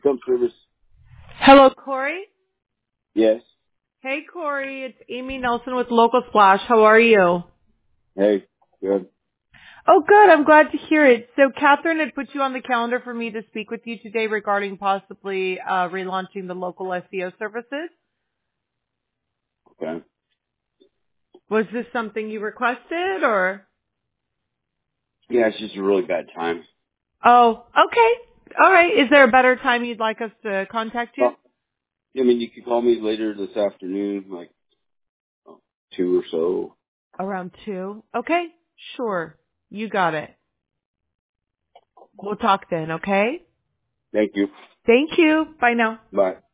Some service. Hello, Corey. Yes. Hey, Corey. It's Amy Nelson with Local Splash. How are you? Hey. Good. Oh, good. I'm glad to hear it. So, Catherine had put you on the calendar for me to speak with you today regarding possibly relaunching the local SEO services. Okay. Was this something you requested, or? Yeah, it's just a really bad time. Oh, okay. All right. Is there a better time you'd like us to contact you? Oh, I mean, you could call me later this afternoon, like 2 or so. Around 2. Okay. Sure. You got it. We'll talk then, okay? Thank you. Thank you. Bye now. Bye.